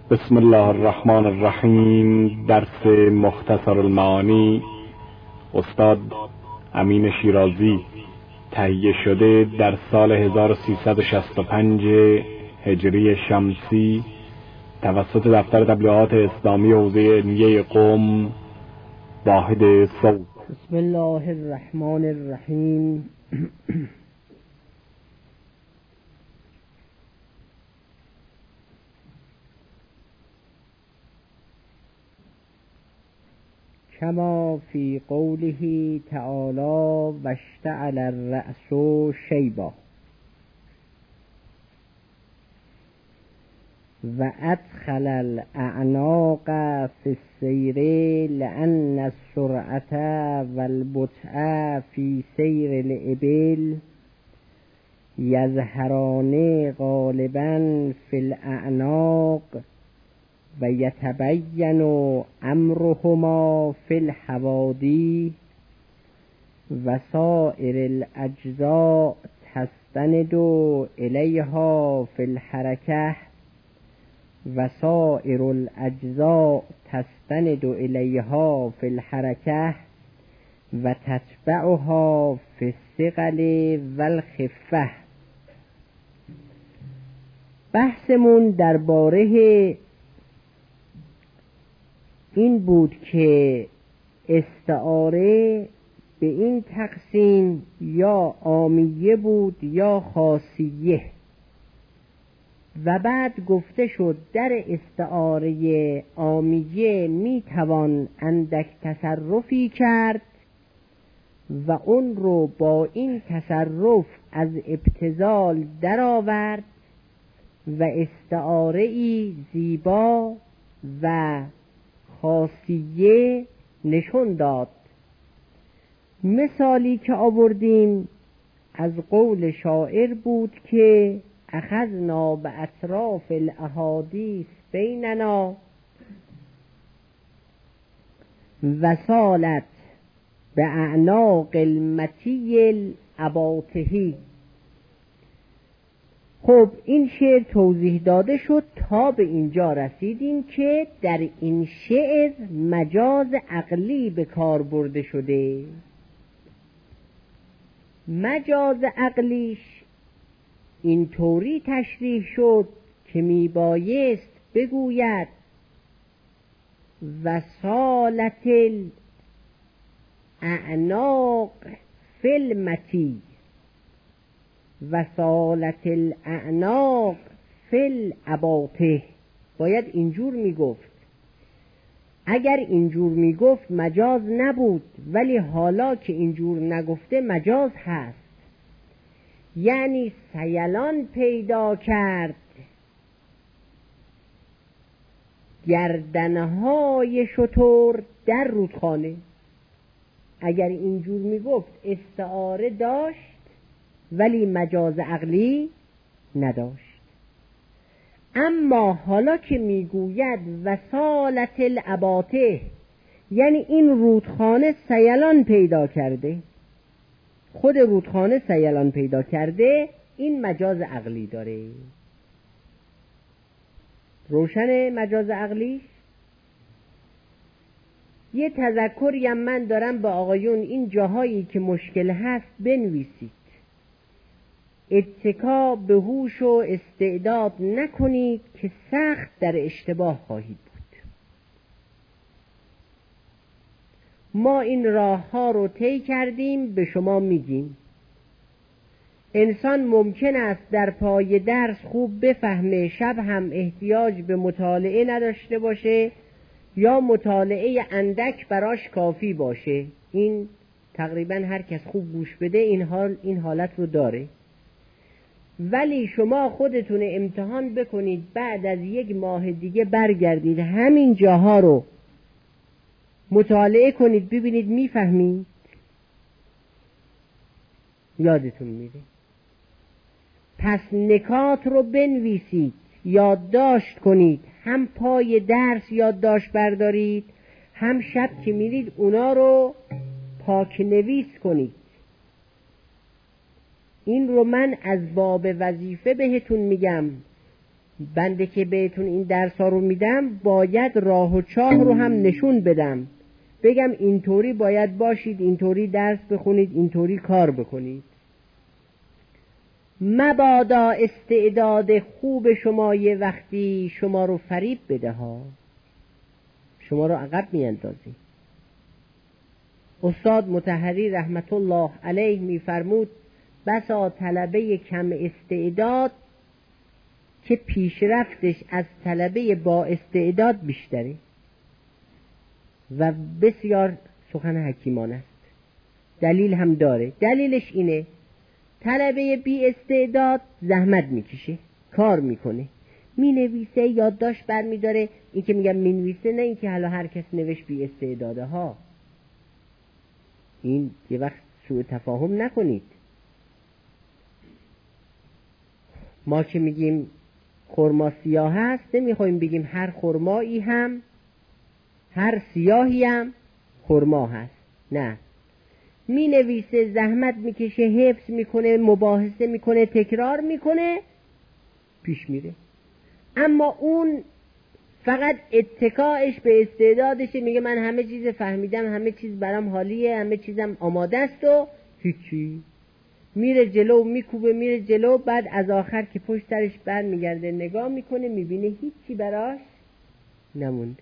بسم الله الرحمن الرحیم. درس مختصر المعانی استاد امین شیرازی، تهیه شده در سال 1365 هجری شمسی توسط دفتر تبلیغات اسلامی حوزه علمیه قم، واحد صوت. بسم الله الرحمن الرحیم. کما فی قوله تعالی واشتعل الرأس شیبا و ادخل الاعناق فی السیر لأن السرعة والبطء فی سیر الابل یظهران غالبا فی الاعناق و یتبین امرهما فی الحوادی و سائر الاجزاء تستند الیها فی الحرکه و سائر الاجزاء تستند الیها فی الحرکه و تتبعها فی الثقل و الخفه. بحثمون درباره این بود که استعاره به این تقسیم یا عامیه بود یا خاصیه، و بعد گفته شد در استعاره عامیه میتوان اندک تصرفی کرد و اون رو با این تصرف از ابتذال درآورد و استعاره زیبا و خاصیه نشون داد. مثالی که آوردیم از قول شاعر بود که اخذنا باطراف الاحادیث بیننا و سالت به اعناق المتی الاباطهی. خب این شعر توضیح داده شد تا به اینجا رسیدیم که در این شعر مجاز عقلی به کار برده شده. مجاز عقلیش این طوری تشریح شد که میبایست بگوید وسالت الاعناق فی المتی، وسالت الاعناق فی الاباطه. باید اینجور میگفت. اگر اینجور میگفت مجاز نبود، ولی حالا که اینجور نگفته مجاز هست. یعنی سیلان پیدا کرد گردنهای شتر در رودخانه. اگر اینجور میگفت استعاره داشت ولی مجاز عقلی نداشت. اما حالا که میگوید وسالت الاباطه، یعنی این رودخانه سیلان پیدا کرده، خود رودخانه سیلان پیدا کرده، این مجاز عقلی داره. روشن مجاز عقلیش؟ یه تذکریم من دارم با آقایون، این جاهایی که مشکل هست بنویسید. اتکا به هوش و استعداد نکنید که سخت در اشتباه خواهید بود. ما این راه ها رو طی کردیم، به شما میگیم. انسان ممکن است در پای درس خوب بفهمه، شب هم احتیاج به مطالعه نداشته باشه یا مطالعه اندک براش کافی باشه. این تقریبا هر کس خوب گوش بده این حالت رو داره. ولی شما خودتون امتحان بکنید، بعد از 1 ماه دیگه برگردید همین جاها رو مطالعه کنید، ببینید میفهمید، یادتون میره. پس نکات رو بنویسید، یادداشت کنید، هم پای درس یادداشت بردارید، هم شب که میرید اونا رو پاک نویس کنید. این رو من از باب وظیفه بهتون میگم. بنده که بهتون این درس‌ها رو میدم باید راه و چاه رو هم نشون بدم، بگم اینطوری باید باشید، اینطوری درس بخونید، اینطوری کار بکنید. مبادا استعداد خوب شما یه وقتی شما رو فریب بده ها، شما رو عقب میاندازی. استاد مطهری رحمت الله علیه میفرمود بسا طلبه کم استعداد که پیشرفتش از طلبه با استعداد بیشتره و بسیار سخن حکیمانه است. دلیل هم داره. دلیلش اینه طلبه بی استعداد زحمت میکشه، کار میکنه، مینویسه، یادداشت برمیداره. این که میگم مینویسه نه این که حالا هر کس نوشت بی استعداده ها. این یه وقت سوء تفاهم نکنید. ما که میگیم خرما سیاه هست نمیخوایم بگیم هر خرمایی هم هر سیاهی هم خرما هست. نه، می نویسه، زحمت میکشه، حفظ میکنه، مباحثه میکنه، تکرار میکنه، پیش میره. اما اون فقط اتکاش به استعدادشه، میگه من همه چیز فهمیدم، همه چیز برام حالیه، همه چیزم آماده است و هیچی. میره جلو، میکوبه، میره جلو، بعد از آخر که پشت سرش بر میگرده نگاه میکنه میبینه هیچی براش نمونده.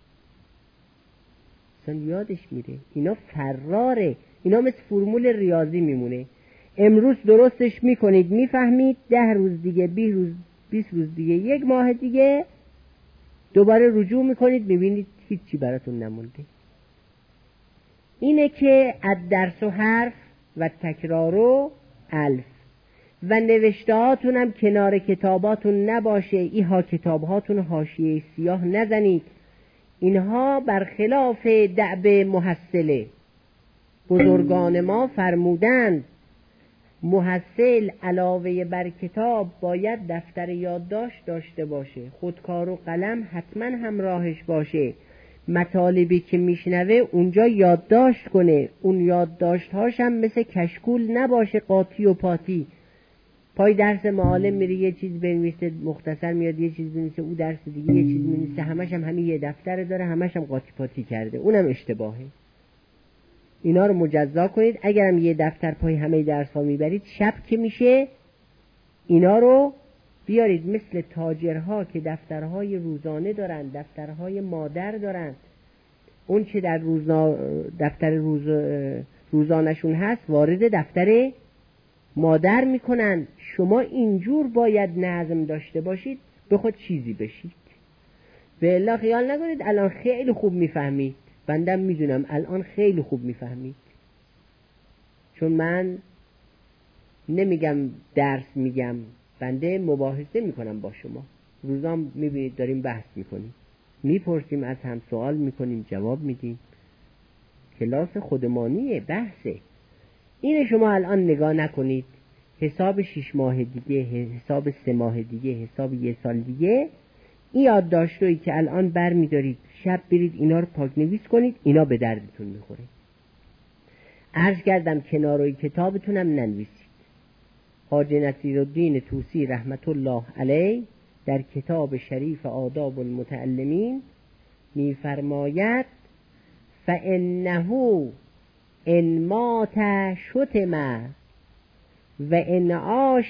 اصلا یادش میره. اینا فراره. اینا مثل فرمول ریاضی میمونه. امروز درستش میکنید میفهمید، 10 روز دیگه 20 روز دیگه 1 ماه دیگه دوباره رجوع میکنید میبینید هیچی براتون نمونده. اینه که الدرس و حرف و تکرار و الف و نوشتهاتون هم کنار کتاباتون نباشه. ایها کتابهاتون حاشیه سیاه نزنید. اینها برخلاف دأب محصله. بزرگان ما فرمودند محصل علاوه بر کتاب باید دفتر یادداشت داشته باشه، خودکار و قلم حتما همراهش باشه، مطالبی که میشنوه اونجا یادداشت کنه، اون یادداشت‌هاش هم مثل کشکول نباشه قاطی و پاتی. پای درس معلم میره یه چیز بنویسه مختصر، میاد یه چیز بنویسه، او درس دیگه یه چیز بنویسه، همش هم همین یه دفتر داره، همش هم قاطی پاتی کرده، اونم اشتباهه. اینا رو مجزا کنید. اگرم یه دفتر پای همه درس ها میبرید، شب که میشه اینا رو بیارید مثل تاجرها که دفترهای روزانه دارن، دفترهای مادر دارن، اون چه در دفتر روزانشون هست وارد دفتر مادر میکنن. شما اینجور باید نظم داشته باشید به خود چیزی بشید. به الله خیال نکنید الان خیلی خوب میفهمید. بندم میدونم الان خیلی خوب میفهمید، چون من نمیگم درس میگم، بنده مباحثه میکنم با شما. روزام میبینید داریم بحث میکنیم، میپرسیم از هم، سوال میکنیم، جواب میدیم. کلاس خودمانیه، بحثه. اینه شما الان نگاه نکنید حساب 6 ماه دیگه، حساب 3 ماه دیگه، حساب 1 سال دیگه، این یادداشتایی که الان بر میدارید شب برید اینا رو پاک نویس کنید، اینا به دردتون میخوره. عرض کردم کنارای کتابتونم ننویسید. حاجی نصیرالدین طوسی رحمت الله علیه در کتاب شریف آداب المتعلمین میفرماید فانه ان مات شتم و ان عاش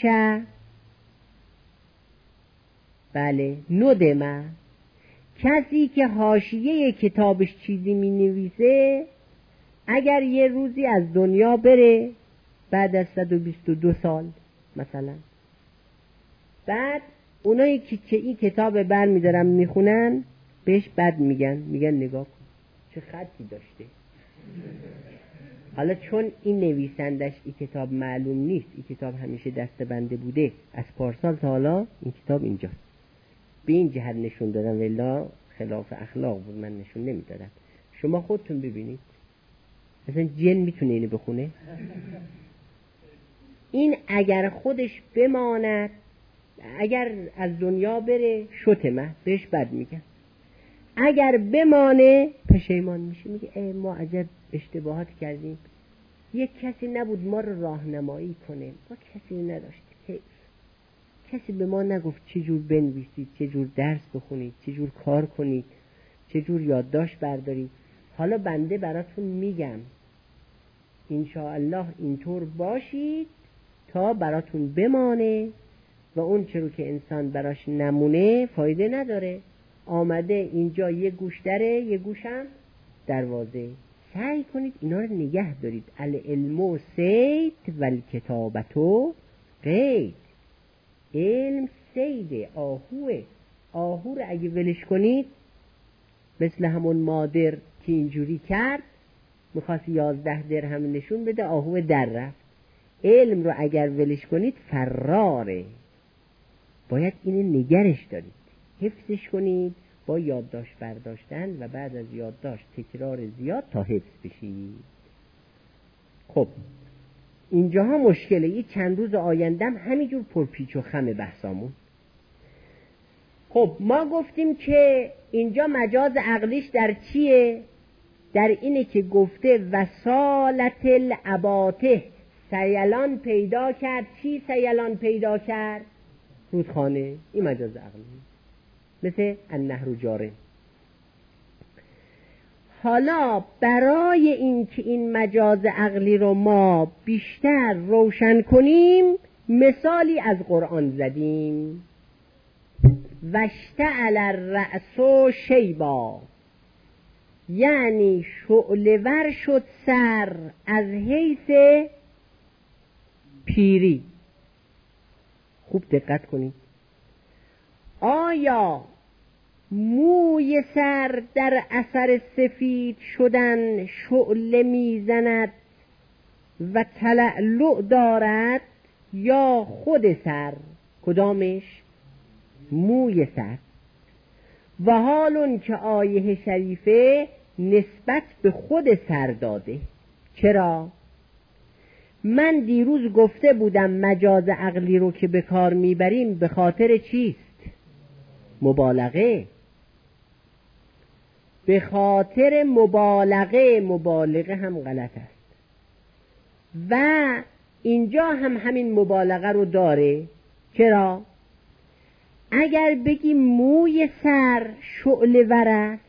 ندم. کسی که حاشیه کتابش چیزی می نویسه اگر یه روزی از دنیا بره بعد از 122 سال مثلا، بعد اونایی که این کتاب بر می دارن می خونن بهش بد میگن نگاه کن چه خطی داشته. حالا چون این نویسندش این کتاب معلوم نیست، این کتاب همیشه دست بنده بوده از پارسال تا حالا این کتاب اینجاست، به این جهت نشون دادم، والله خلاف اخلاق بود من نشون نمیدادم. شما خودتون ببینید مثلا جن میتونه اینو بخونه؟ این اگر خودش بماند، اگر از دنیا بره شتمه بهش بد میگن، اگر بمانه پشیمان میشه، میگه ای ما عجب اشتباهات کردیم، یک کسی نبود ما رو راهنمایی کنه، ما کسی نداشتیم، کسی به ما نگفت چجور بنویسید، چجور درس بخونید، چجور کار کنید، چجور یادداشت بردارید. حالا بنده براتون میگم انشاءالله اینطور باشید تا براتون بمانه و اون چرا که انسان براش نمونه فایده نداره. آمده اینجا یه گوش دره یه گوشم دروازه، سعی کنید اینا رو نگه دارید. العلم سید و الکتابتو قید. علم سیده، آهوه. آهو رو اگه ولش کنید مثل همون مادر که اینجوری کرد، میخواست 11 درهم نشون بده، آهو در رفت. علم رو اگر ولش کنید فراره. باید اینو نگرش دارید، حفظش کنید با یادداشت برداشتن و بعد از یادداشت تکرار زیاد تا حفظ بشید. خب اینجاها مشکله. این چند روز آیندم همینجور پرپیچ و خم بحثامون. خب ما گفتیم که اینجا مجاز عقلیش در چیه؟ در اینه که گفته وسالت العباطه، سیلان پیدا کرد. چی سیلان پیدا کرد؟ رودخانه. این مجاز عقلی مثل النهر جاره. حالا برای اینکه این مجاز عقلی رو ما بیشتر روشن کنیم مثالی از قرآن زدیم. واشتعل الرأس شیبا، یعنی شعله ور شد سر از حیث پیری. خوب دقت کنید. آیا موی سر در اثر سفید شدن شعله میزند و تلألؤ دارد یا خود سر؟ کدامش؟ موی سر. و حالون که آیه شریفه نسبت به خود سر داده. چرا؟ من دیروز گفته بودم مجاز عقلی رو که به کار میبریم به خاطر چیست؟ مبالغه. به خاطر مبالغه. مبالغه هم غلط است و اینجا هم همین مبالغه رو داره. چرا؟ اگر بگیم موی سر شعله ور است،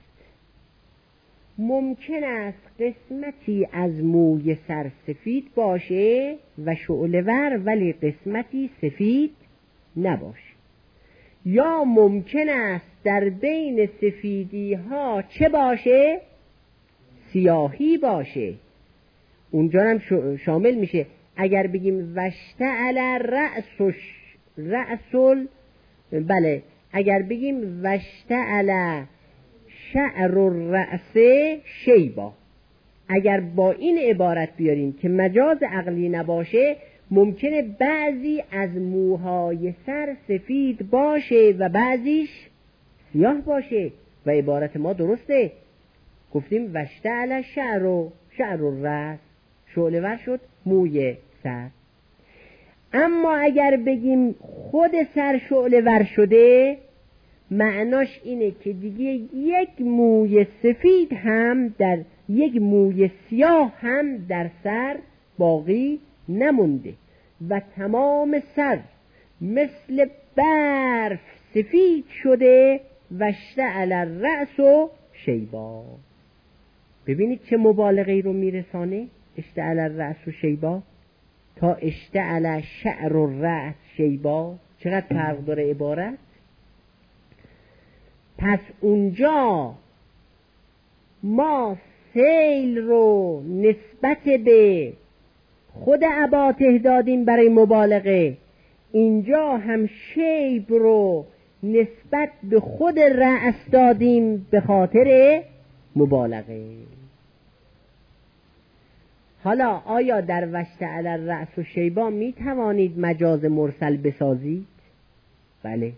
ممکن است قسمتی از موی سر سفید باشه و شعله ور ولی قسمتی سفید نباشه. یا ممکن است در بین سفیدی ها چه باشه؟ سیاهی باشه. اونجا هم شامل میشه. اگر بگیم واشتعل رأسل، بله، اگر بگیم واشتعل شعر الرأس شیبا، اگر با این عبارت بیاریم که مجاز عقلی نباشه، ممکنه بعضی از موهای سر سفید باشه و بعضیش سیاه باشه و عبارت ما درسته. گفتیم واشتعل شعر الرأس، شعله ور شد موی سر. اما اگر بگیم خود سر شعله ور شده، معناش اینه که دیگه یک موی سفید هم در یک موی سیاه هم در سر باقی نمونده و تمام سر مثل برف سفید شده. واشتعل الرأس شیبا. ببینید چه مبالغه‌ای رو میرسانه. اشتعل الرأس شیبا تا اشتعل شعر الرأس شیبا. چقدر فرق داره عبارت. پس اونجا ما سیل رو نسبت به خود عباطه دادیم برای مبالغه، اینجا هم شیب رو نسبت به خود رأس دادیم به خاطر مبالغه. حالا آیا در واشتعل الرأس شیبا می توانید مجاز مرسل بسازید؟ بله،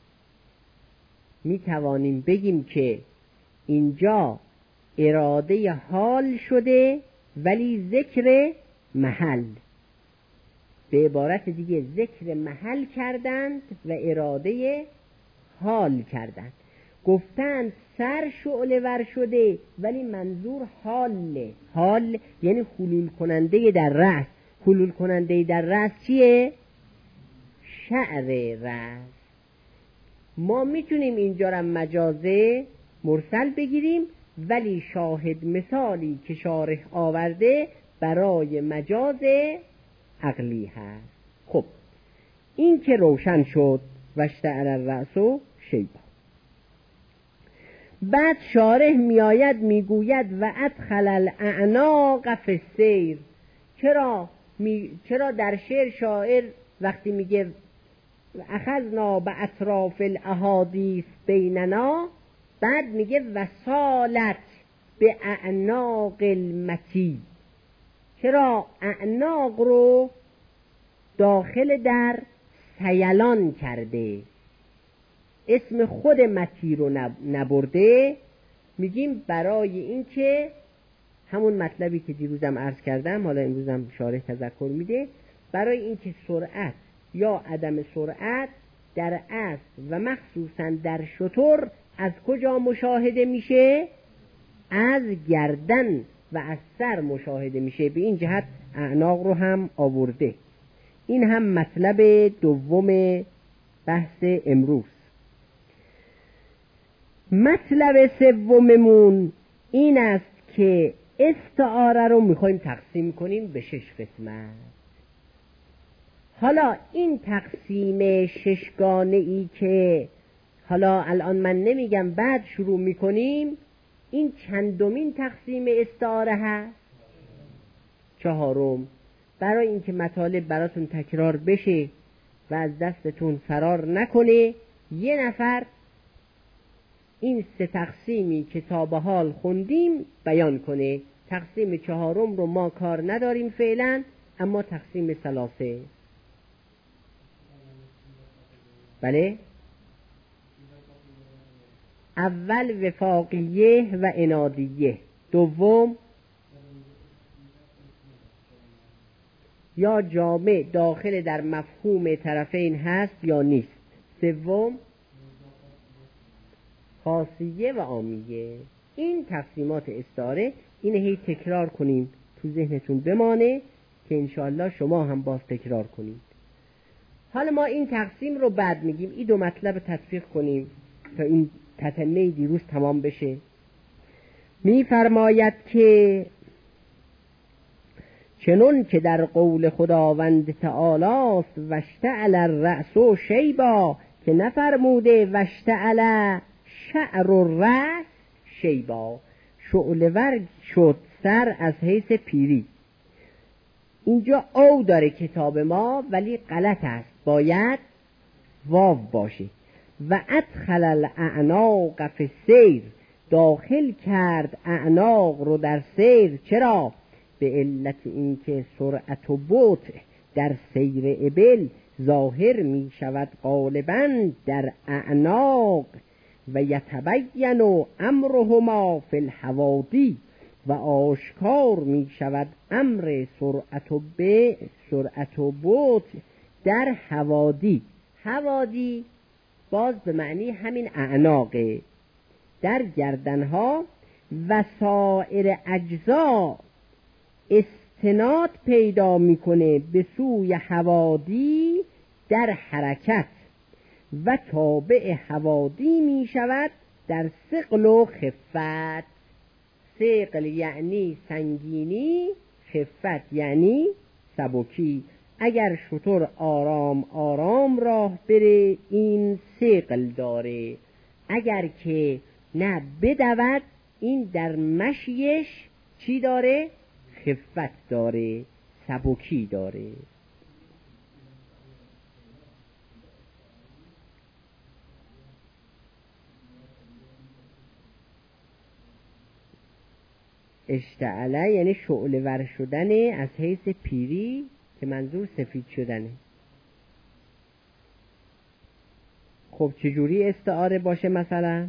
می توانیم بگیم که اینجا اراده حال شده ولی ذکر محل. به عبارت دیگه ذکر محل کردند و اراده حال کردند. گفتند سر شعله ور شده ولی منظور حاله. حال یعنی حلول کننده در رأس. حلول کننده در رأس چیه؟ شعر رأس. ما میتونیم اینجا را مجازه مرسل بگیریم، ولی شاهد مثالی که شارح آورده برای مجاز عقلی هست. خب این که روشن شد واشتعل الرأس شیبا. بعد شارح میآید میگوید و ادخل الاعناق فی السیر. چرا در شعر شاعر وقتی میگه اخذنا به اطراف الاحادیث بیننا، بعد میگه وسالت به اعناق المتی، چرا اعناق رو داخل در سیلان کرده، اسم خود متی رو نبرده؟ میگیم برای این که همون مطلبی که دیروزم عرض کردم، حالا امروزم شارح تذکر میده، برای این که سرعت یا عدم سرعت در اسب و مخصوصا در شتر از کجا مشاهده میشه؟ از گردن و از سر مشاهده میشه. به این جهت اعناق رو هم آورده. این هم مطلب دوم بحث امروز. مطلب سوممون این است که استعاره رو میخوایم تقسیم کنیم به 6 قسمت. حالا این تقسیم 6 گانه ای که حالا الان من نمیگم، بعد شروع میکنیم، این چندمین تقسیم استعاره هست؟ 4. برای اینکه مطالب براتون تکرار بشه و از دستتون فرار نکنه، یه نفر این 3 تقسیمی که تا به حال خوندیم بیان کنه. تقسیم 4 رو ما کار نداریم فعلا، اما تقسیم 3. بله، اول وفاقیه و انادیه، دوم یا جامع داخل در مفهوم طرفین هست یا نیست، سوم خاصیه و عامیه. این تقسیمات استعاره، این هی تکرار کنیم تو ذهنتون بمانه که انشاءالله شما هم باز تکرار کنید. حالا ما این تقسیم رو بعد میگیم. این 2 مطلب تطبیق کنیم تا این تتمه دیروز تمام بشه. میفرماید که چنون که در قول خداوند تعالی است واشتعل الرأس شیبا، که نفرموده واشتعل شعر الرأس شیبا، شعله ور شد سر از حیث پیری. اینجا او داره کتاب ما، ولی غلط است، باید واو باشه. و ادخل الاعناق فی السیر، داخل کرد اعناق رو در سیر. چرا؟ به علت اینکه سرعت و بطء در سیر ابل ظاهر می شود غالبا در اعناق و یتبین امرهما فی الحوادی، و آشکار می شود امر سرعت و بطء در حوادی. حوادی باز به معنی همین اعناقه، در گردنها و سایر اجزا استناد پیدا میکنه به سوی حوادی در حرکت، و تابع حوادی می شود در ثقل و خفت. ثقل یعنی سنگینی، خفت یعنی سبکی. اگر شتر آرام آرام راه بره این ثقل داره، اگر که نه بدود این در مشیش چی داره؟ خفت داره، سبکی داره. اشتعله یعنی شعله ور شدن از حیث پیری، که منظور سفید شدنه. خب چجوری استعاره باشه؟ مثلا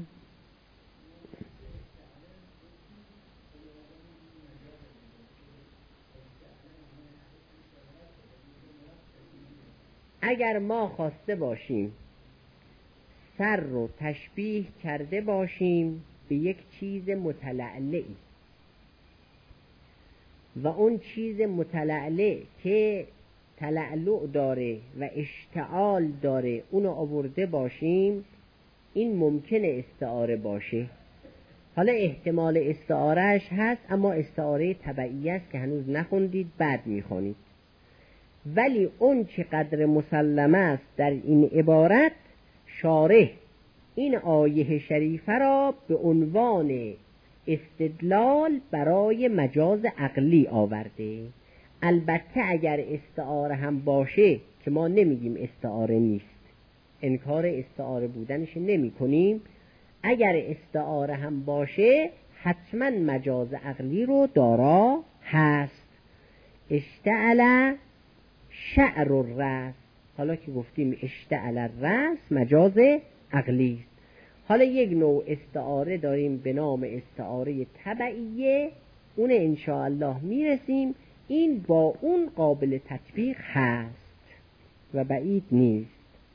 اگر ما خواسته باشیم سر رو تشبیه کرده باشیم به یک چیز متلعلعی، و اون چیز متلعلع که تلعلع داره و اشتعال داره اونو آورده باشیم، این ممکنه استعاره باشه. حالا احتمال استعارهش هست، اما استعاره تبعی است که هنوز نخوندید، بعد میخونید. ولی اون چه قدر مسلم است در این عبارت، شارح این آیه شریفه را به عنوان استدلال برای مجاز عقلی آورده. البته اگر استعاره هم باشه، که ما نمیگیم استعاره نیست، انکار استعاره بودنش نمی کنیم، اگر استعاره هم باشه حتما مجاز عقلی رو دارا هست. اشتعل شعر الرأس، حالا که گفتیم اشتعل الرأس مجاز عقلی است. حالا یک نوع استعاره داریم به نام استعاره تبعیه، اون انشاءالله میرسیم. این با اون قابل تطبیق هست و بعید نیست.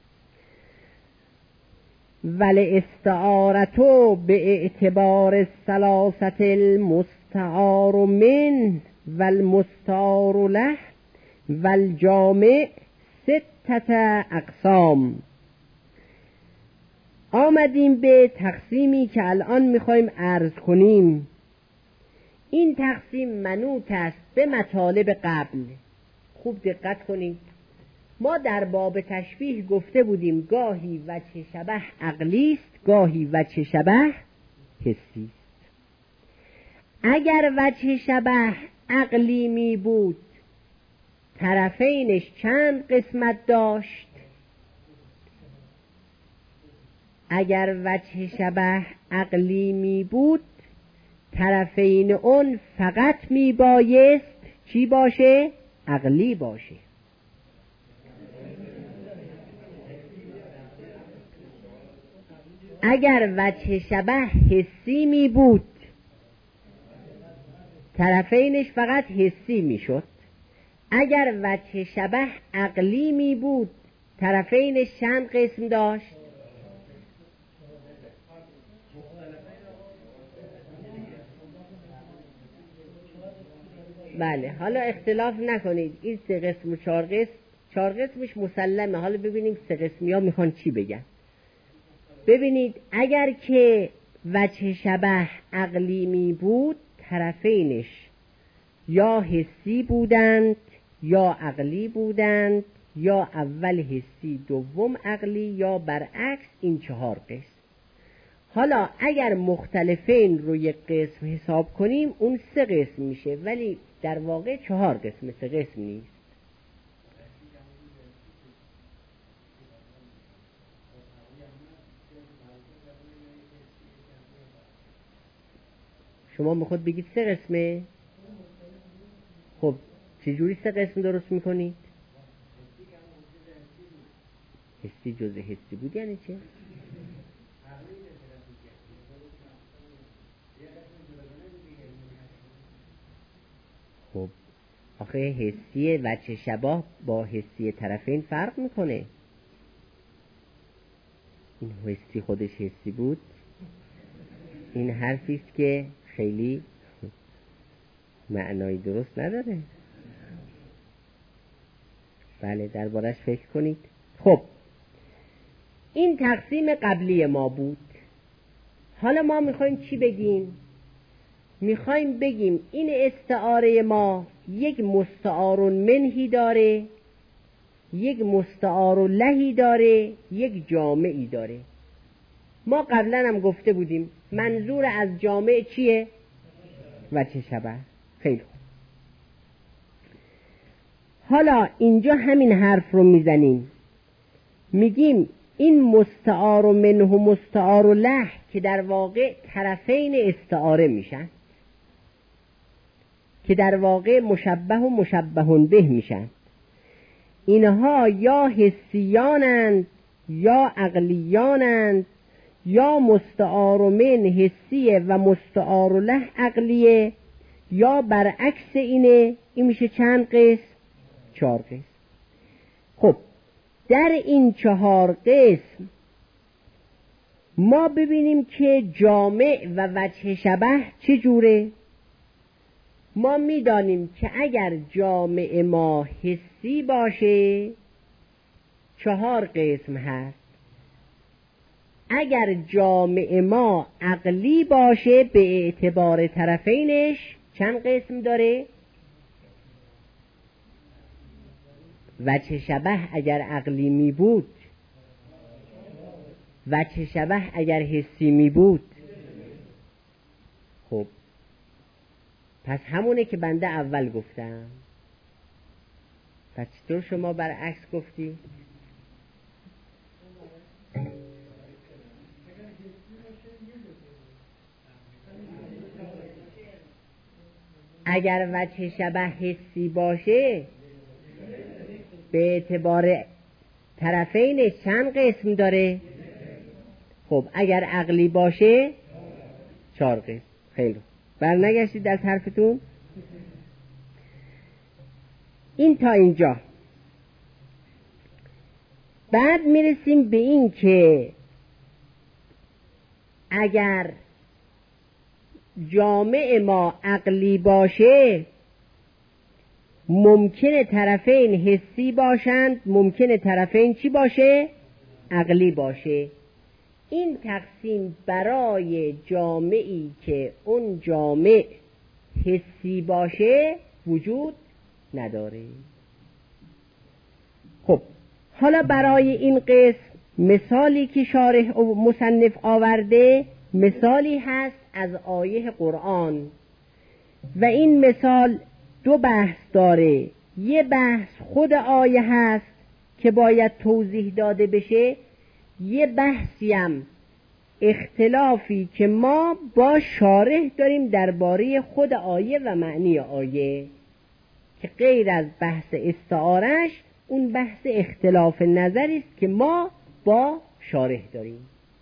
ولی استعارتو به اعتبار الثلاثه المستعار من والمستعار له والجامع ستة اقسام. آمدیم به تقسیمی که الان میخوایم عرض کنیم. این تقسیم منوط است به مطالب قبل. خوب دقت کنید. ما در باب تشبیه گفته بودیم گاهی وجه شبه عقلی است، گاهی وجه شبه حسی است. اگر وجه شبه عقلی می بود، طرفینش چند قسمت داشت؟ اگر وجه شبه عقلی می بود، طرفین اون فقط می بایست چی باشه؟ عقلی باشه. اگر وجه شبه حسی می بود، طرفینش فقط حسی می شد. اگر وجه شبه عقلی می بود، طرفینش چند قسم داشت؟ بله، حالا اختلاف نکنید. این 3 قسم و 4 قسم، 4 قسمش مسلمه. حالا ببینیم 3 قسمی ها میخوان چی بگن. ببینید، اگر که وجه شبه عقلی می بود، طرفینش یا حسی بودند یا عقلی بودند، یا اول حسی دوم عقلی، یا برعکس. این 4 قسم. حالا اگر مختلفین رو یک قسم حساب کنیم، اون 3 قسم میشه، ولی در واقع 4 قسم، 3 قسم نیست. شما میخواد بگید 3 قسمه؟ خب چجوری 3 قسم درست میکنید؟ حسی جزء حسی بود یعنی چه؟ خب آخه حسی وجه شبه با حسی طرفین فرق میکنه. این حسی خودش حسی بود. این حرفیست که خیلی معنای درست نداره. بله، دربارش فکر کنید. خب این تقسیم قبلی ما بود. حالا ما میخوایم چی بگیم؟ میخوایم بگیم این استعاره ما یک مستعار منهی داره، یک مستعار لهی داره، یک جامعی داره. ما قبلا هم گفته بودیم منظور از جامع چیه؟ وجه شبه. خیلی خوب. حالا اینجا همین حرف رو میزنیم، میگیم این مستعار منه و مستعار له که در واقع طرفین استعاره میشن، که در واقع مشبه و مشبه به میشن، اینها یا حسیانند یا عقلیانند، یا مستعار من حسیه و مستعار له عقلیه، یا برعکس اینه. این میشه چند قسم؟ 4 قسم. خب در این 4 قسم ما ببینیم که جامع و وجه شبه چه جوره. ما میدانیم که اگر جامع ما حسی باشه 4 قسم هست، اگر جامع ما عقلی باشه به اعتبار طرفینش چند قسم داره؟ وجه شبه اگر عقلی می بود، وجه شبه اگر حسی می بود. خب پس همونه که بنده اول گفتم. پس چطور شما برعکس گفتی؟ اگر وجه شبه حسی باشه به اعتبار طرفینش چند قسم داره؟ خب اگر عقلی باشه 4 قسم. خیلی برنگشتید از حرفتون؟ این تا اینجا. بعد میرسیم به این که اگر جامع ما عقلی باشه ممکنه طرفین حسی باشند، ممکنه طرفین چی باشه؟ عقلی باشه. این تقسیم برای جامعی که اون جامع حسی باشه وجود نداره. خب حالا برای این قسم مثالی که شارح و مصنف آورده مثالی هست از آیه قرآن و این مثال 2 بحث داره. یه بحث خود آیه هست که باید توضیح داده بشه، یه بحثیم اختلافی که ما با شارح داریم درباره خود آیه و معنی آیه که غیر از بحث استعارش اون بحث اختلاف نظری است که ما با شارح داریم.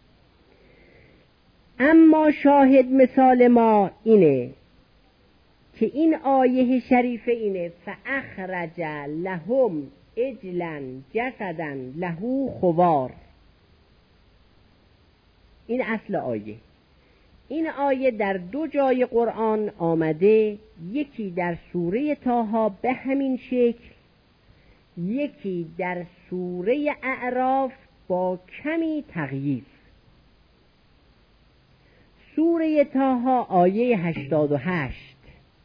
اما شاهد مثال ما اینه که این آیه شریفه اینه فاخرج لهم عجلا جسدا له خوار. این اصل آیه. این آیه در 2 جای قرآن آمده، یکی در سوره طه به همین شکل، یکی در سوره اعراف با کمی تغییر. سوره طه آیه 88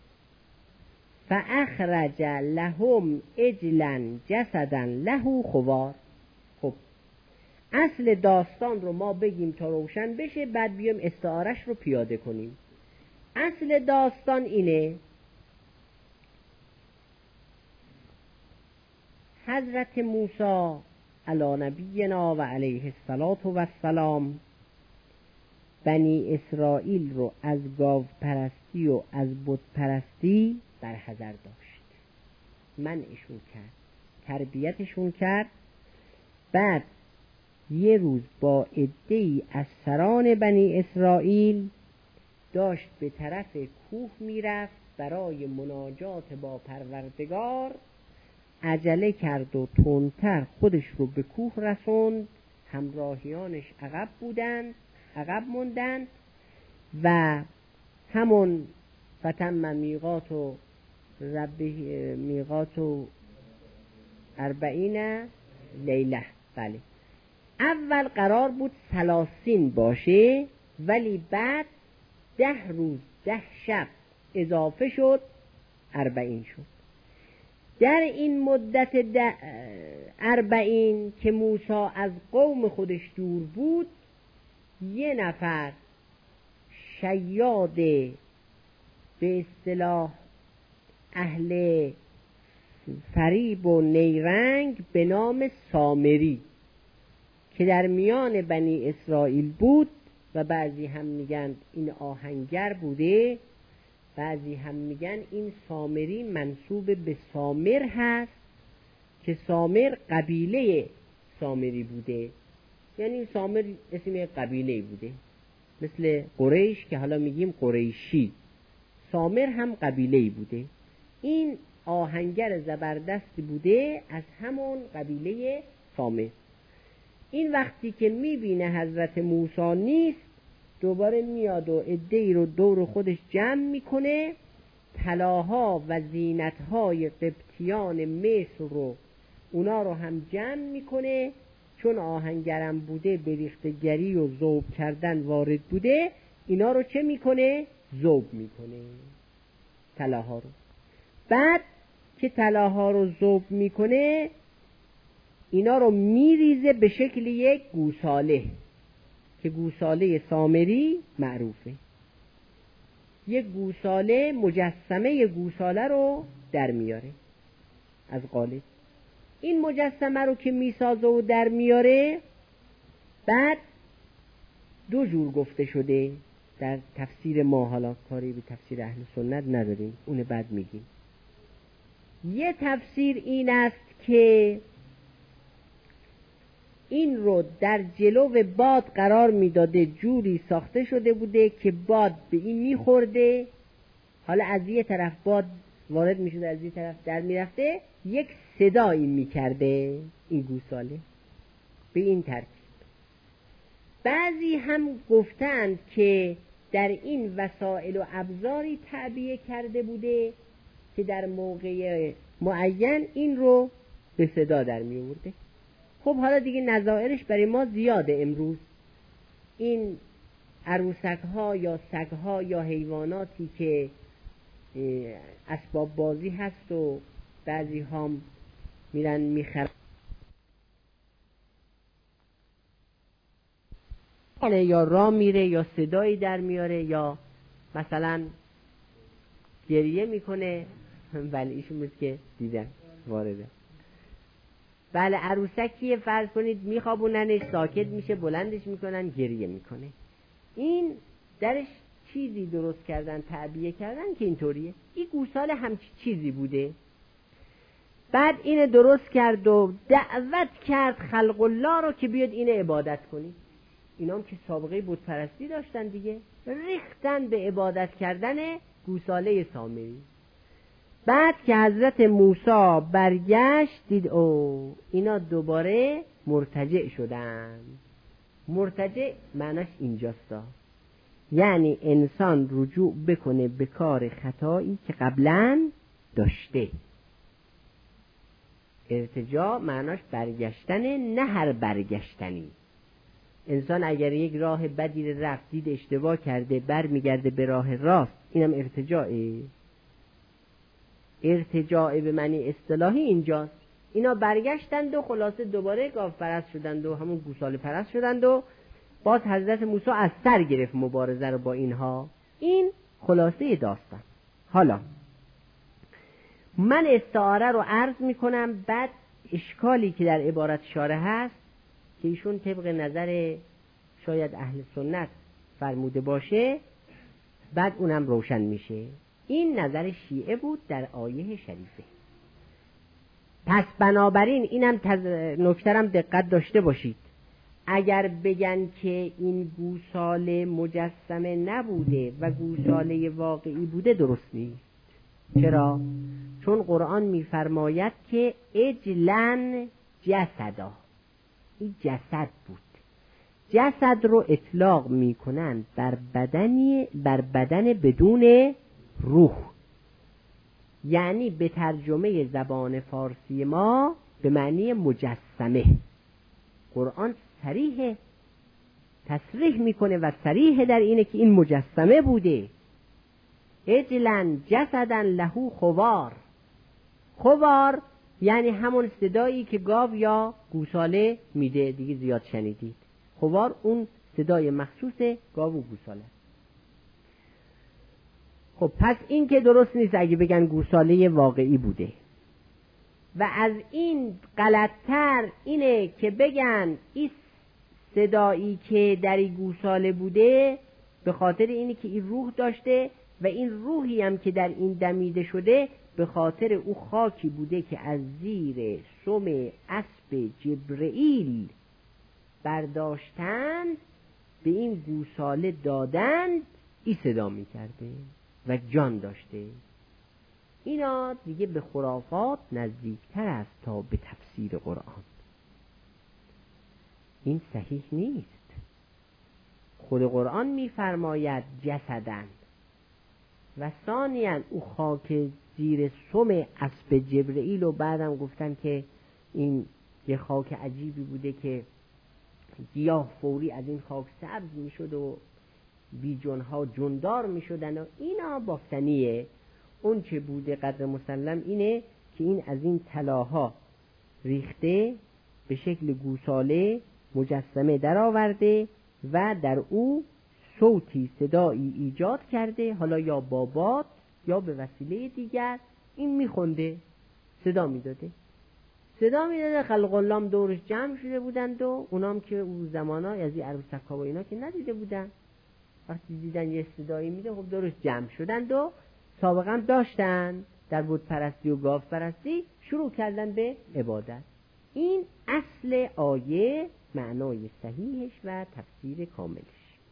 فاخرج لهم عجلا جسدا له خوار. خب اصل داستان رو ما بگیم تا روشن بشه، بعد بیام استعارش رو پیاده کنیم. اصل داستان اینه حضرت موسی علی نبینا و علیه السلام بنی اسرائیل رو از گاو پرستی و از بت پرستی برحذر داشت، منعشون کرد، تربیتشون کرد. بعد یه روز با عده‌ای از سران بنی اسرائیل داشت به طرف کوه میرفت برای مناجات با پروردگار، عجله کرد و تندتر خودش رو به کوه رسوند، همراهیانش عقب موندند و همون فتم میقات 40 لیله. بله اول قرار بود 30 باشه ولی بعد 10 روز 10 شب اضافه شد 40 شد. در این مدت 40 که موسی از قوم خودش دور بود، یه نفر شیاد به اصطلاح اهل فریب و نیرنگ به نام سامری که در میان بنی اسرائیل بود و بعضی هم میگن این آهنگر بوده، بعضی هم میگن این سامری منسوب به سامر هست که سامر قبیله سامری بوده، یعنی سامر اسم قبیله بوده، مثل قریش که حالا میگیم قریشی، سامر هم قبیله بوده. این آهنگر زبردستی بوده از همون قبیله سامر. این وقتی که میبینه حضرت موسی نیست، دوباره میاد و عده‌ای رو دور خودش جمع میکنه، طلاها و زینتهای قبطیان مصر رو اونا رو هم جمع میکنه، چون آهنگرم بوده به ریختگری و ذوب کردن وارد بوده، اینا رو چه میکنه؟ ذوب میکنه طلاها رو. بعد که طلاها رو ذوب میکنه اینا رو میریزه به شکل یک گوساله که گوساله سامری معروفه. یک گوساله، مجسمه گوساله رو در میاره از قالب. این مجسمه رو که میسازه و در میاره، بعد دو جور گفته شده در تفسیر ما، حالا کاری به تفسیر اهل سنت نداریم، اون بعد میگیم. یه تفسیر این است که این رو در جلو باد قرار میداده، جوری ساخته شده بوده که باد به این میخورده، حالا از یه طرف باد وارد میشده، از یه طرف در میرفته، یک صدایی میکرده این گوساله به این ترتیب. بعضی هم گفتند که در این وسایل و ابزاری تعبیه کرده بوده که در موقع معین این رو به صدا در می آورده. خب حالا دیگه نظائرش برای ما زیاده. امروز این عروسک ها یا سگ ها یا حیواناتی که اسباب بازی هست و بعضی هم میرن میخرن یا راه میره یا صدایی در میاره یا مثلا گریه میکنه. بله ایشون بود که دیدم وارده. بله عروسکیه، فرض کنید میخوابوننش، ساکت میشه، بلندش میکنن، گریه میکنه. این درش چیزی درست کردن، تعبیه کردن که اینطوریه. این گوساله همچی چیزی بوده. بعد اینه درست کرد و دعوت کرد خلق الله رو که بیاد اینه عبادت کنی. اینا هم که سابقه بت پرستی داشتن دیگه، ریختن به عبادت کردن گوساله سامری. بعد که حضرت موسی برگشت دید او اینا دوباره مرتجع شدن. مرتجع معناش اینجاستا، یعنی انسان رجوع بکنه به کار خطایی که قبلا داشته. ارتجاع معناش برگشتنه، نه هر برگشتنی. انسان اگر یک راه بدی رفت، دید اشتباه کرده، بر میگرده به راه راست، اینم ارتجاعه. ارتجاع به معنی اصطلاحی اینجاست. اینا برگشتند و خلاصه دوباره گاو پرست شدند و همون گوساله پرست شدند و باز حضرت موسی از سر گرفت مبارزه رو با اینها. این خلاصه داستان. حالا من استعاره رو عرض میکنم، بعد اشکالی که در عبارت شارح هست که ایشون طبق نظر شاید اهل سنت فرموده باشه، بعد اونم روشن میشه. این نظر شیعه بود در آیه شریفه. پس بنابراین اینم نکترم دقت داشته باشید. اگر بگن که این گوساله مجسمه نبوده و گوساله واقعی بوده، درست نیست. چرا؟ چون قرآن میفرماید که اجلن جسدا، این جسد بود. جسد رو اطلاق میکنن بر بدن بدون روح، یعنی به ترجمه زبان فارسی ما به معنی مجسمه. قرآن صریح تصریح میکنه و صریح در اینه که این مجسمه بوده. اجلن جسدن لهو خوار. خوار یعنی همون صدایی که گاو یا گوساله میده، دیگه زیاد شنیدید. خوار اون صدای مخصوص گاو و گوساله. خب پس این که درست نیست اگه بگن گوساله واقعی بوده. و از این غلطتر اینه که بگن این صدایی که در این گوساله بوده به خاطر اینه که این روح داشته و این روحی هم که در این دمیده شده به خاطر او خاکی بوده که از زیر سم اسب جبرئیل برداشتند به این گوساله دادند، این صدا می کرده و جان داشته. اینا دیگه به خرافات نزدیکتر است تا به تفسیر قرآن. این صحیح نیست. خود قرآن می‌فرماید جسدن. و ثانیاً او خاک زیر سم اسب جبرئیل و بعدم گفتن که این یه خاک عجیبی بوده که گیاه فوری از این خاک سبز می شد و بیجنها جندار می شدن و اینا بافتنیه. اون چه بوده قدر مسلم اینه که این از این طلاها ریخته به شکل گوساله مجسمه در آورده و در او صوتی صدایی ایجاد کرده، حالا یا با باد یا به وسیله دیگر این میخونده، صدا میداده خلق اللام دورش جمع شده بودند و اونام که اون زمانای از این عروسک‌ها و اینا که ندیده بودن، وقتی دیدن یه صدایی میده خب دورش جمع شدند و سابقا داشتن در بت پرستی و گاو پرستی شروع کردن به عبادت. این اصل آیه، معنای صحیحش و تفسیر کاملش.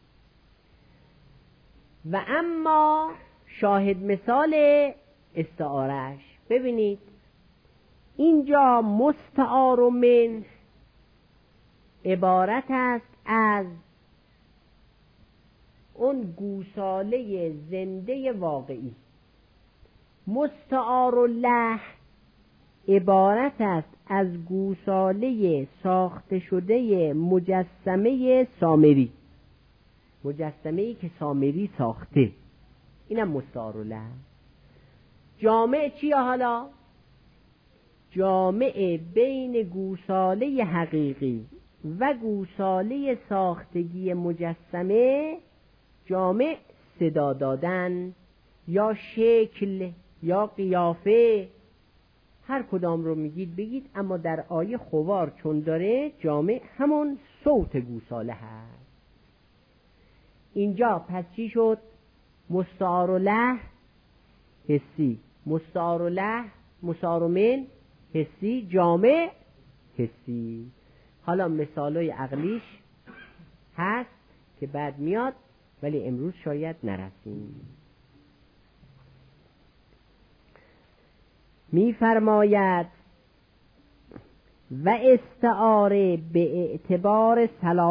و اما شاهد مثال استعارش، ببینید اینجا مستعار من عبارت است از اون گوساله زنده واقعی، مستعار له عبارت است از گوساله ساخته شده مجسمه سامری، مجسمه‌ای که سامری ساخته، اینم مستعار له. جامع چیه حالا؟ جامع بین گوساله حقیقی و گوساله ساختگی مجسمه، جامع صدا دادن یا شکل یا قیافه، هر کدام رو میگید بگید، اما در آیه خوار چون داره جامع همون صوت گوساله هست. اینجا پس چی شد؟ مستعار له حسی، مستعار له مستعار من حسی، جامع حسی. حالا مثالای عقلیش هست که بعد میاد ولی امروز شاید نرسیم. می‌فرماید و استعاره به اعتبار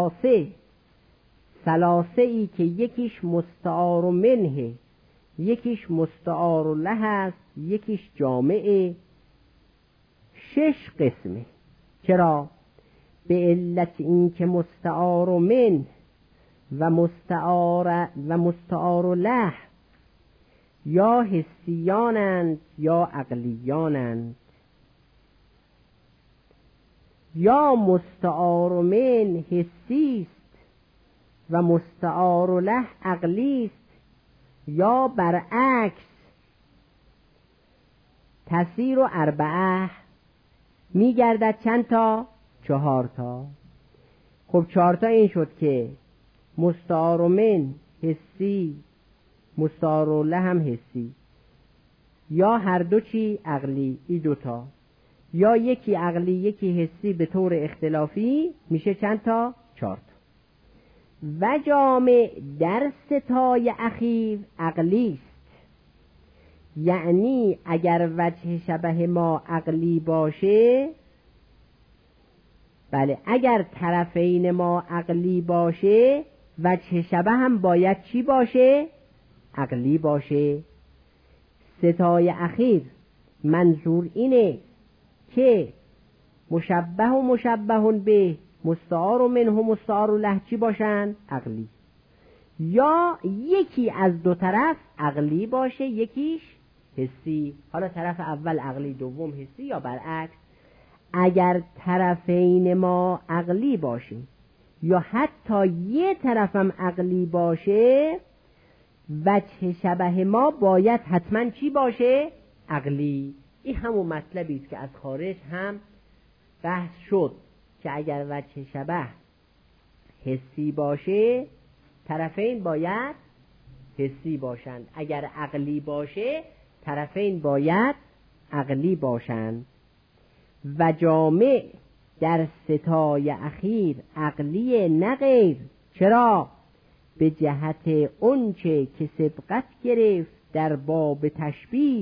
ثلاثه ای که یکیش مستعار منه، یکیش مستعار له است، یکیش جامعه، 6 قسمه. چرا؟ به علت این که مستعار من و مستعار له یا حسیانند یا عقلیانند. یا مستعار من حسی است و مستعار له عقلی است، یا برعکس تسیر و اربعه میگردد چند تا؟ 4 تا. خب 4 تا این شد که مستعار من حسی، مستعار له هم حسی، یا هر دو چی عقلی، این 2 تا، یا یکی عقلی یکی حسی به طور اختلافی، میشه چند تا؟ 4 تا. و جامع در ستای اخیر عقلی است، یعنی اگر وجه شبه ما عقلی باشه، بله اگر طرفین ما عقلی باشه وجه شبه هم باید چی باشه؟ عقلی باشه. ستای اخیر منظور اینه که مشبه و مشبه به، مستعار و منه و مستعار له چی باشن؟ عقلی. یا یکی از 2 طرف عقلی باشه یکیش حسی، حالا طرف اول عقلی دوم حسی، یا برعکس. اگر طرفین ما عقلی باشه یا حتی یه طرفم عقلی باشه، وجه شبه ما باید حتما چی باشه؟ عقلی. این همون مطلبی است که از خارج هم بحث شد که اگر وجه شبه حسی باشه طرفین باید حسی باشند، اگر عقلی باشه طرفین باید عقلی باشند. و جامع در ستای اخیر عقلی نه غیر. چرا؟ به جهت اونچه که سبقت گرفت در باب تشبیه،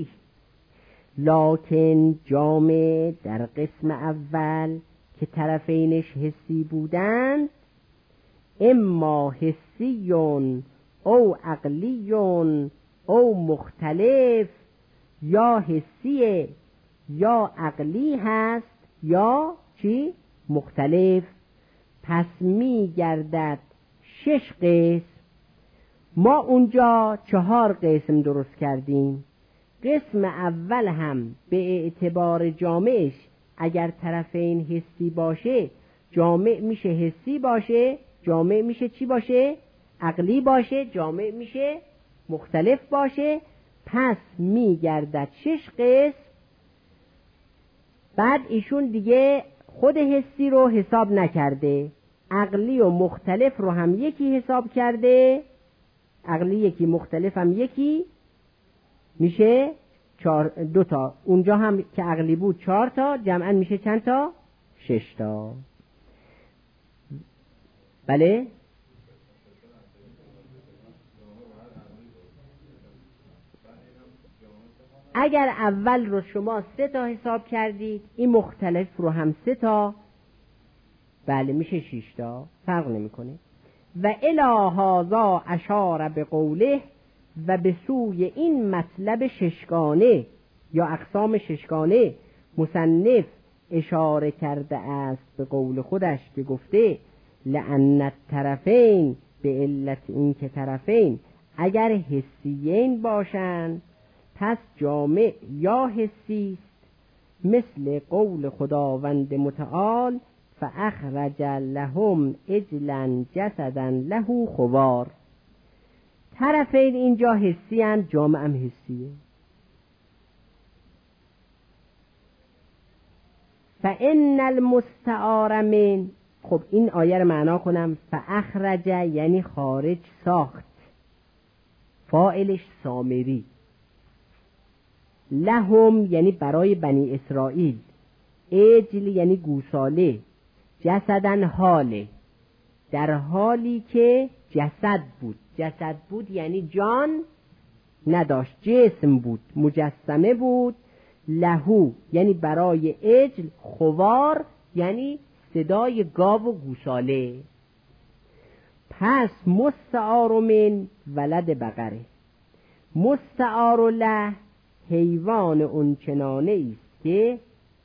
لکن جامع در قسم اول که طرفینش حسی بودند، اما حسیون او عقلیون او مختلف یا حسی یا عقلی هست یا چی؟ مختلف. پس می گردد 6 قسم. ما اونجا 4 قسم درست کردیم. قسم اول هم به اعتبار جامعش اگر طرفین حسی باشه جامع میشه حسی باشه، جامع میشه چی باشه؟ عقلی باشه، جامع میشه مختلف باشه. پس میگردد 6 قسم. بعد ایشون دیگه خود حسی رو حساب نکرده، عقلی و مختلف رو هم یکی حساب کرده. عقلی یکی، مختلف هم یکی، میشه 2 تا. اونجا هم که عقلی بود 4 تا، جمعا میشه چند تا؟ 6 تا. بله؟ اگر اول رو شما 3 تا حساب کردید، این مختلف رو هم 3 تا، بله میشه 6 تا، فرق نمیکنه. و الی هذا اشار به قوله، و به سوی این مطلب ششگانه یا اقسام ششگانه مصنف اشاره کرده است به قول خودش که گفته لأن الطرفین، به علت این که طرفین اگر حسیین باشند پس جامع یا حسی است، مثل قول خداوند متعال فاخرج لهم عجلا جسدا له خوار. طرفین اینجا حسی اند، جامع هم حسیه. فان المستعار من، خب این آیه رو معنا کنم. فاخرج یعنی خارج ساخت، فاعلش سامری. لهم یعنی برای بنی اسرائیل. عجل یعنی گوساله. جسدن حاله، در حالی که جسد بود. جسد بود یعنی جان نداشت، جسم بود، مجسمه بود. لهو یعنی برای عجل. خوار یعنی صدای گاو و گوساله. پس مستعار من ولد بقره. مستعار له حیوان اونچنانه است که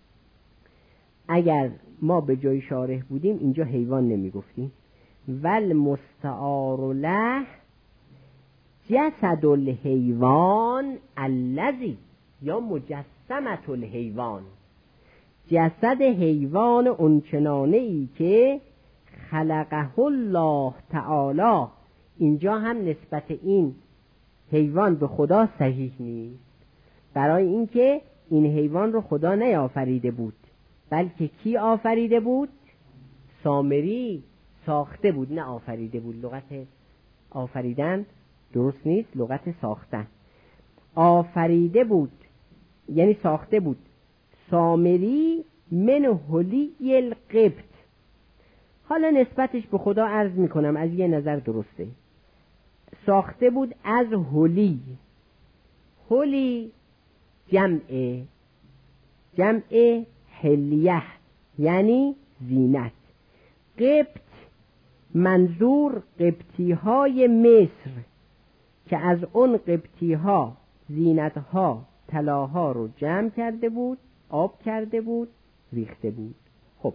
اگر ما به جای شارح بودیم اینجا حیوان نمی گفتیم. ول مستعار له جسد الحیوان الذی، یا مجسمت الحیوان، جسد حیوان اونچنانه ای که خلقه الله تعالی. اینجا هم نسبت این حیوان به خدا صحیح نیست، برای اینکه این حیوان رو خدا نیافریده بود، بلکه کی آفریده بود؟ سامری ساخته بود، نه آفریده بود. لغت آفریدن درست نیست، لغت ساختن. آفریده بود یعنی ساخته بود. سامری من حلی القبط. حالا نسبتش به خدا عرض میکنم، از یه نظر درسته. ساخته بود از حلی. حلی جمع حلیه یعنی زینت. قبط منظور قبطی های مصر که از اون قبطی ها زینت ها طلاها رو جمع کرده بود، آب کرده بود، ریخته بود. خب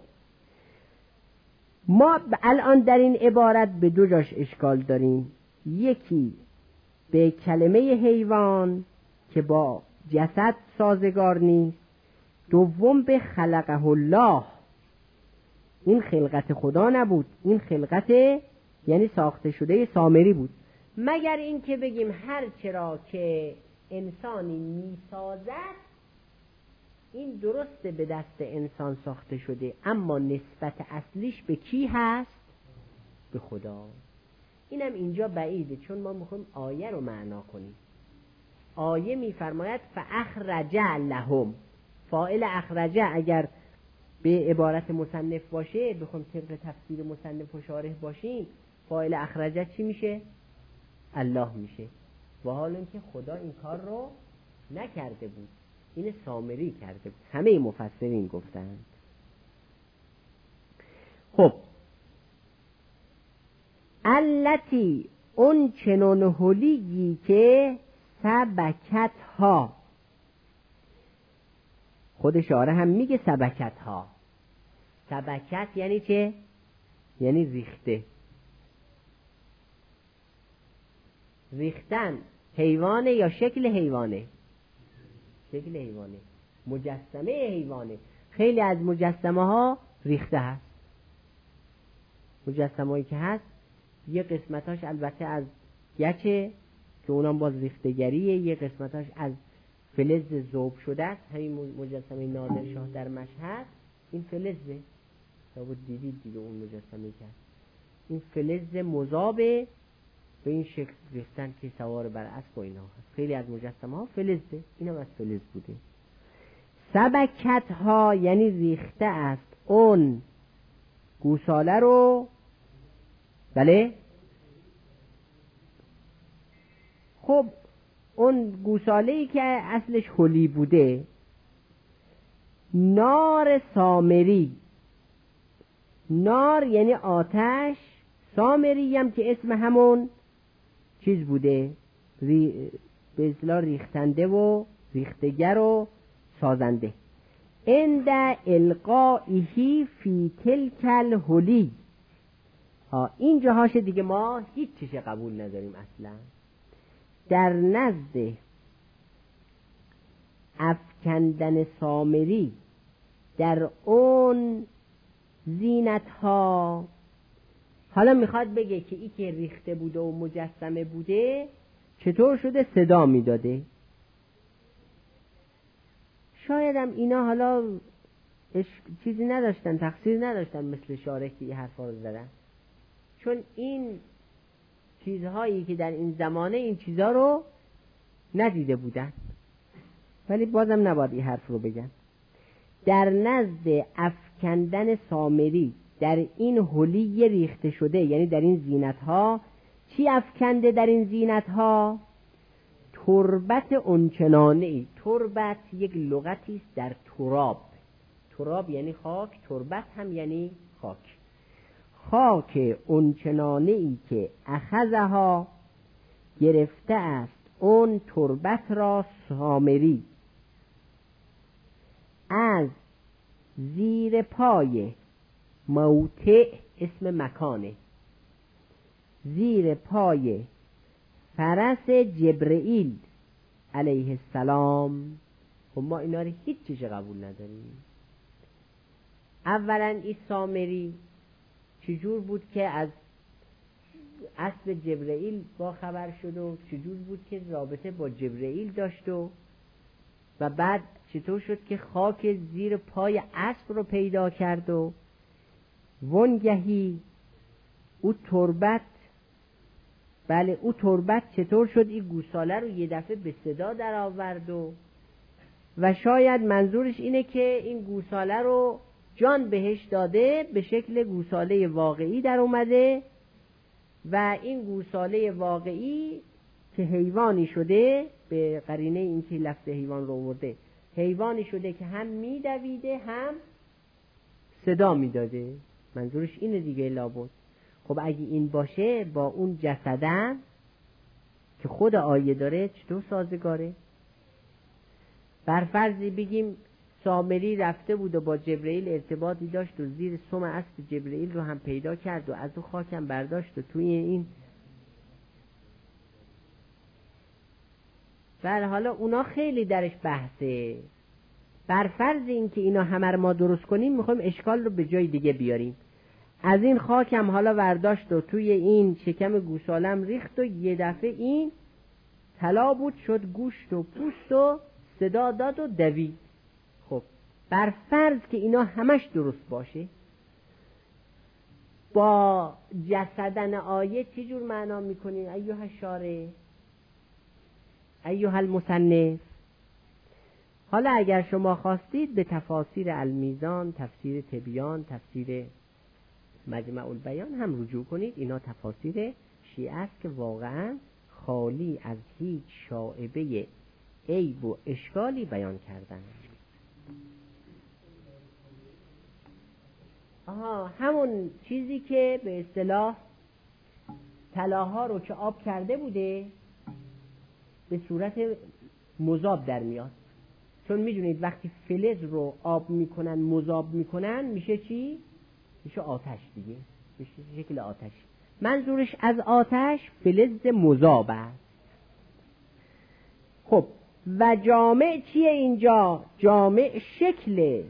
ما الان در این عبارت به 2 جاش اشکال داریم. یکی به کلمه حیوان که با جسد سازگار نیست. دوم به خلقه الله، این خلقت خدا نبود، این خلقت یعنی ساخته شده سامری بود. مگر این که بگیم هر چرا که انسانی میسازد این درسته به دست انسان ساخته شده، اما نسبت اصلیش به کی هست؟ به خدا. اینم اینجا بعیده، چون ما میخوایم آیه رو معنا کنیم. آیه میفرماید فاخرج لهم. فاعل اخرجه اگر به عبارت مصنف باشه، بخوام طبق تفسیر مصنف و شارح باشیم، فاعل اخرجه چی میشه؟ الله میشه. و حال اینکه خدا این کار رو نکرده بود، این سامری کرده بود. همه مفسرین گفتند. خب التی اون چنون حلیگی که سبکت ها. خود شاعر هم میگه سبکت ها. سبکت یعنی چه؟ یعنی ریخته. ریختن حیوانه یا شکل حیوانه؟ شکل حیوانه، مجسمه حیوانه. خیلی از مجسمه ها ریخته هست. مجسمه هایی که هست یه قسمتاش البته از گچه که اونم باز ریختگریه، یه قسمتاش از فلز ذوب شده است. همین مجسمه نادر شاه در مشهد این فلزه، لابد دیدید دیگه اون مجسمه که این فلز مذابه به این شکل ریختن که سوار بر اسب و اینا هست. خیلی از مجسمه ها فلزه، اینم از فلز بوده. سبکت ها یعنی ریخته است اون گوساله رو. بله، خب اون گوساله‌ای که اصلش هلی بوده، نار سامری. نار یعنی آتش، سامری هم که اسم همون چیز بوده، به اصطلاح ریختنده و ریختگر و سازنده. عند القائه فی تلک الهلی. این جاهاش دیگه ما هیچ چیز قبول نداریم اصلا. در نزد افکندن سامری در اون زینت ها. حالا میخواد بگه که ای که ریخته بوده و مجسمه بوده چطور شده صدا میداده. شاید هم اینا حالا چیزی نداشتن، تقصیر نداشتن مثل شارح که این حرفا رو زدن، چون این چیزهایی که در این زمانه این چیزها رو ندیده بودن. ولی بازم نباید این حرف رو بگن. در نزد افکندن سامری در این حلی ریخته شده، یعنی در این زینت ها. چی افکنده در این زینت ها؟ تربت اونچنانه. تربت یک لغتی است در تراب. تراب یعنی خاک، تربت هم یعنی خاک. خاک اونچنانه ای که اخذها گرفته است اون تربت را سامری از زیر پای موطع، اسم مکانه، زیر پای فرس جبرئیل علیه السلام. خب ما اینا رو هیچ چیز قبول نداریم. اولا این سامری چجور بود که از اسب جبرئیل با خبر شد و چجور بود که رابطه با جبرئیل داشت و بعد چطور شد که خاک زیر پای اسب رو پیدا کرد و ونگهی او تربت. بله، او تربت چطور شد این گوساله رو یه دفعه به صدا در آورد و شاید منظورش اینه که این گوساله رو جان بهش داده، به شکل گوساله واقعی در اومده و این گوساله واقعی که حیوانی شده، به قرینه این که لفظ حیوان رو آورده، حیوانی شده که هم میدویده هم صدا میداده. منظورش اینه دیگه لابد. خب اگه این باشه با اون جسدن که خود آیه داره چطور سازگاره؟ برفرضی بگیم سامری رفته بود و با جبرئیل ارتباطی داشت و زیر سم اسب جبرئیل رو هم پیدا کرد و از اون خاکم برداشت و توی این بله. حالا اونا خیلی درش بحثه. برفرض این که اینا همه رو ما درست کنیم، میخوایم اشکال رو به جای دیگه بیاریم. از این خاکم حالا برداشت و توی این شکم گوسالم ریخت و یه دفعه این طلا بود شد گوشت و پوست و صدا داد و دوید. خب برفرض که اینا همش درست باشه، با جسدن آیه چی جور معنا میکنین ایها الشارع ایها المصنف؟ حالا اگر شما خواستید به تفاسیر المیزان، تفسیر تبیان، تفسیر مجمع البیان هم رجوع کنید. اینا تفاسیر شیعه است که واقعا خالی از هیچ شائبه عیب و اشکالی بیان کردن. همون چیزی که به اصطلاح طلاها رو که آب کرده بوده، به صورت مذاب در میاد. چون میدونید وقتی فلز رو آب میکنن مذاب میکنن میشه چی؟ میشه آتش دیگه، میشه شکل آتش. منظورش از آتش فلز مذاب است. خب و جامع چیه اینجا؟ جامع شکله.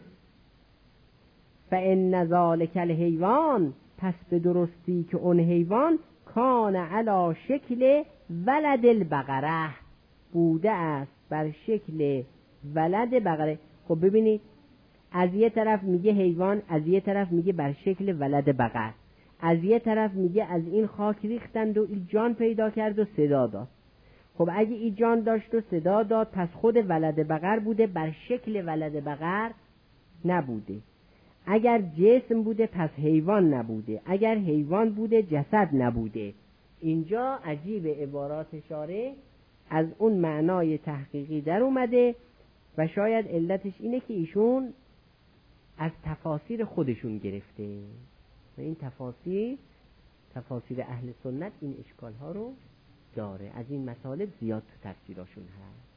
فإن ذلک الحیوان، پس به درستی که اون حیوان کان علی شکل ولد البقره، بوده است بر شکل ولد بقره. خب ببینید از یه طرف میگه حیوان، از یه طرف میگه بر شکل ولد بقر، از یه طرف میگه از این خاک ریختند و این جان پیدا کرد و صدا داد. خب اگه این جان داشت و صدا داد پس خود ولد بقر بوده، بر شکل ولد بقر نبوده. اگر جسم بوده پس حیوان نبوده، اگر حیوان بوده جسد نبوده. اینجا عجیب عبارات شارع از اون معنای تحقیقی در اومده و شاید علتش اینه که ایشون از تفاسیر خودشون گرفته و این تفاسیر اهل سنت این اشکال ها رو داره. از این مطالب زیاد تو تفسیراشون هست.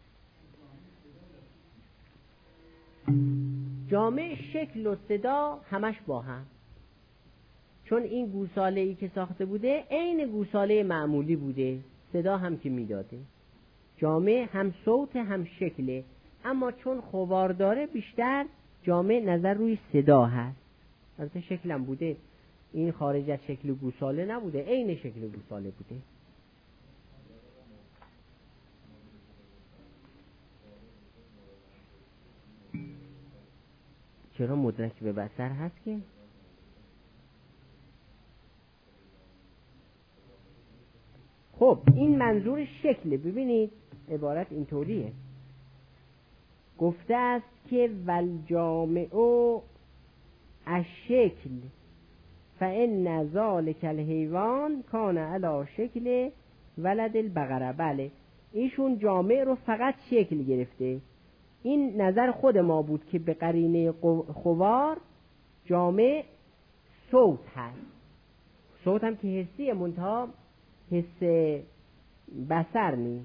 جامع شکل و صدا همش با هم، چون این گوساله ای که ساخته بوده عین گوساله معمولی بوده، صدا هم که میداده. جامع هم صوت هم شکله، اما چون خوار داره بیشتر جامع نظر روی صدا هست. البته شکلم بوده، این خارج از شکل گوساله نبوده، عین شکل گوساله بوده. چرا مدرک به بصر هست که؟ خب این منظور شکله. ببینید عبارت اینطوریه، گفته است که والجامع الشکل فإن ذلک الحیوان کان علی شکل ولد البقره. بله ایشون جامع رو فقط شکل گرفته. این نظر خود ما بود که به قرینه خوار جامع صوت هست. صوت هم که حسیه، منتها حس بصر نیست.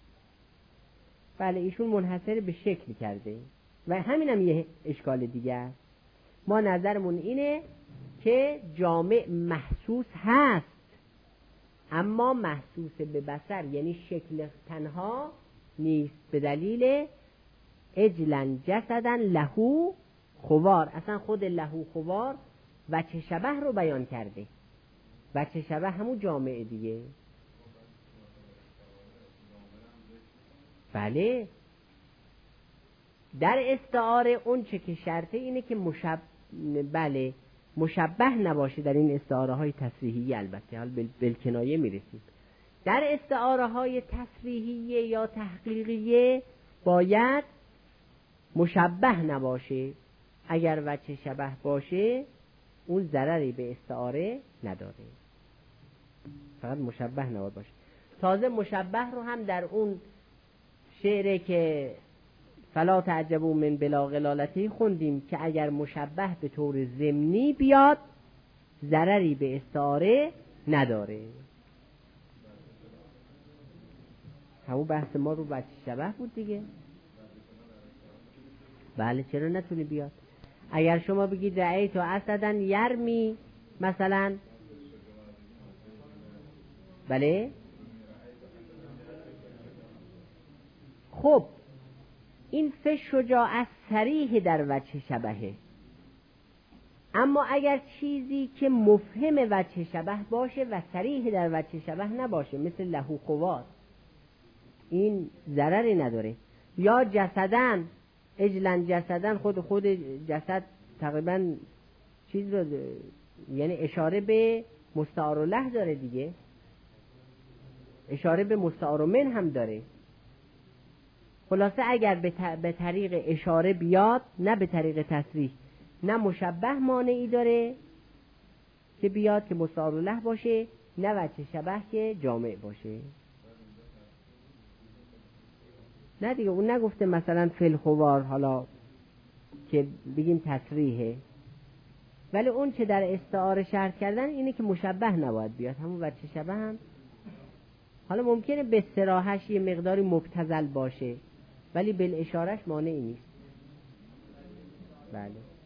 بله ایشون منحصر به شکل کرده و همین هم یه اشکال دیگه است. ما نظرمون اینه که جامع محسوس هست، اما محسوس به بصر یعنی شکل تنها نیست، به دلیل اجلن جسدن لهو خوار. اصلا خود لهو خوار وجه شبه رو بیان کرده. وجه شبه همون جامعه دیگه. بله در استعاره اون چه که شرطه اینه که مشبه نباشه. در این استعاره های تصریحی البته حال بالکنایه میرسیم. در استعاره های تصریحیه یا تحقیقیه باید مشبه نباشه. اگر وجه شبه باشه اون ضرری به استعاره نداره، فقط مشبه نباید باشه. تازه مشبه رو هم در اون شعره که فلا تعجبوا من بلا غلالتی خوندیم که اگر مشبه به طور ضمنی بیاد ضرری به استعاره نداره. همون بحث ما رو وجه شبه بود دیگه. بله چرا نتونی بیاد؟ اگر شما بگید رأیت و اسدن یرمی مثلا، بله خب این فش شجاعت صریح در وجه شبهه. اما اگر چیزی که مفهم وجه شبه باشه و صریح در وجه شبه نباشه، مثل لهو خوار، این ضرری نداره. یا جسدن اجلن جسدن، خود جسد تقریبا چیز رو یعنی اشاره به مستعار له داره دیگه، اشاره به مستعار من هم داره. خلاصه اگر به طریق اشاره بیاد نه به طریق تصریح، نه مشبه مانعی داره که بیاد که مستعار له باشه، نه وجه شبه که جامع باشه. نه دیگه اون نگفته مثلا فل خوار حالا که بگیم تصریحه، ولی اون چه در استعاره شرط کردن اینه که مشبه نباید بیاد، همون وجه شبه هم حالا ممکنه به صراحش یه مقداری مبتذل باشه ولی بالاشارش مانعی نیست. بله.